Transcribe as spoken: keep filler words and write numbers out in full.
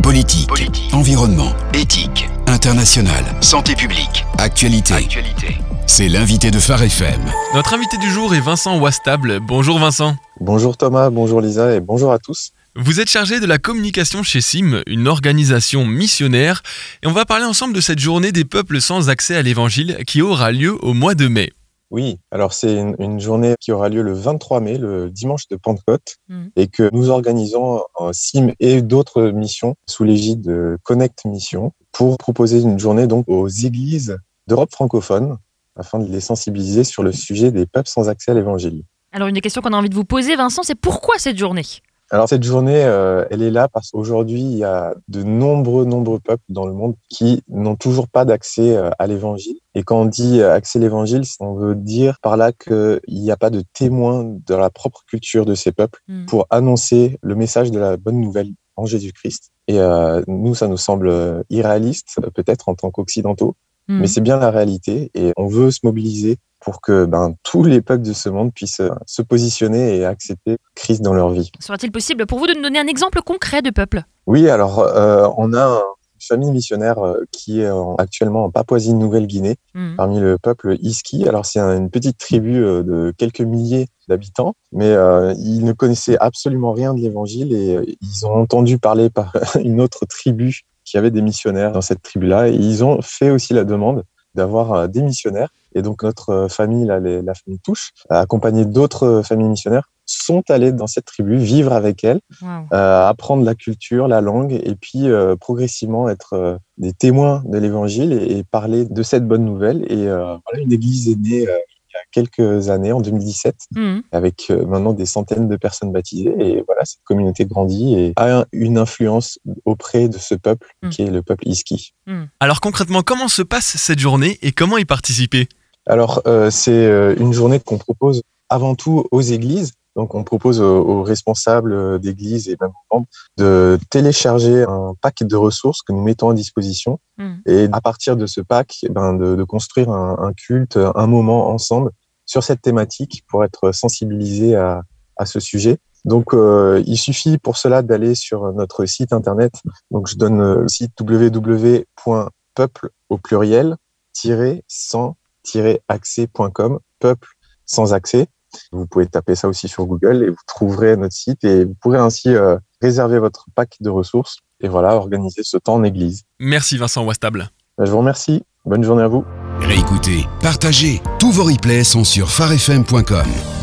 Politique, Politique. environnement, Éthique. international, Santé publique. actualité. Actualité. C'est l'invité de Phare F M. Notre invité du jour est Vincent Wastable. Bonjour Vincent. Bonjour Thomas, bonjour Lisa et bonjour à tous. Vous êtes chargé de la communication chez S I M, une organisation missionnaire. Et on va parler ensemble de cette journée des peuples sans accès à l'évangile qui aura lieu au mois de mai. Oui, alors c'est une, une journée qui aura lieu le vingt-trois mai, le dimanche de Pentecôte, Mmh. et que nous organisons en S I M et d'autres missions sous l'égide de Connect Mission pour proposer une journée donc aux églises d'Europe francophone afin de les sensibiliser sur le sujet des peuples sans accès à l'évangile. Alors une des questions qu'on a envie de vous poser, Vincent, c'est pourquoi cette journée ? Alors cette journée, euh, elle est là parce qu'aujourd'hui, il y a de nombreux, nombreux peuples dans le monde qui n'ont toujours pas d'accès euh, à l'évangile. Et quand on dit euh, accès à l'évangile, on veut dire par là qu'il n'y a pas de témoins de la propre culture de ces peuples Mm. pour annoncer le message de la bonne nouvelle en Jésus-Christ. Et euh, nous, ça nous semble euh, irréaliste, euh, peut-être en tant qu'occidentaux, Mm. mais c'est bien la réalité. Et on veut se mobiliser pour que ben, tous les peuples de ce monde puissent euh, se positionner et accepter Christ dans leur vie. Serait-il possible pour vous de nous donner un exemple concret de peuple ? Oui, alors euh, on a une famille missionnaire euh, qui est en- actuellement en Papouasie-Nouvelle-Guinée, Mm. parmi le peuple Iski. Alors c'est un- une petite tribu euh, de quelques milliers d'habitants, mais euh, ils ne connaissaient absolument rien de l'évangile et euh, ils ont entendu parler par une autre tribu qui avait des missionnaires dans cette tribu-là et ils ont fait aussi la demande d'avoir euh, des missionnaires. Et donc notre euh, famille, là, les- la famille Touche, accompagnée d'autres euh, familles missionnaires, sont allées dans cette tribu, vivre avec elle, Wow. euh, apprendre la culture, la langue, et puis euh, progressivement être euh, des témoins de l'évangile et, et parler de cette bonne nouvelle. Et euh, voilà, une église est née euh, il y a quelques années, en deux mille dix-sept, Mm. avec euh, maintenant des centaines de personnes baptisées. Et voilà, cette communauté grandit et a un- une influence auprès de ce peuple Mm. qui est le peuple Iski. Alors concrètement, comment se passe cette journée et comment y participer ? Alors, euh, c'est euh, une journée qu'on propose avant tout aux églises. Donc, on propose aux, aux responsables euh, d'églises et même aux membres de télécharger un pack de ressources que nous mettons à disposition. Mm. Et à partir de ce pack, eh ben, de, de construire un, un culte, un moment ensemble sur cette thématique pour être sensibilisé à, à ce sujet. Donc, euh, il suffit pour cela d'aller sur notre site internet. Donc, je donne euh, le site w w w point peuple au pluriel tiret sans tiret accès point com, peuple sans accès. Vous pouvez taper ça aussi sur Google et vous trouverez notre site et vous pourrez ainsi euh, réserver votre pack de ressources et voilà, organiser ce temps en église. Merci Vincent Wastable. Je vous remercie. Bonne journée à vous. Réécoutez, partagez. Tous vos replays sont sur phare f m point com.